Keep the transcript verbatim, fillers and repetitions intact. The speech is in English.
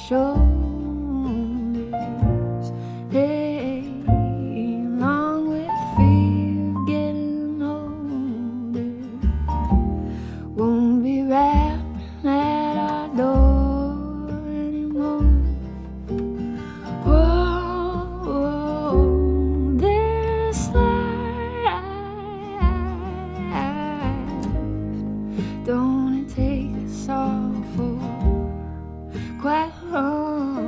shoulders. Hey, along with fear of getting older, won't be rapping at our door anymore. Whoa, whoa, this life, don't it take us all for quite long?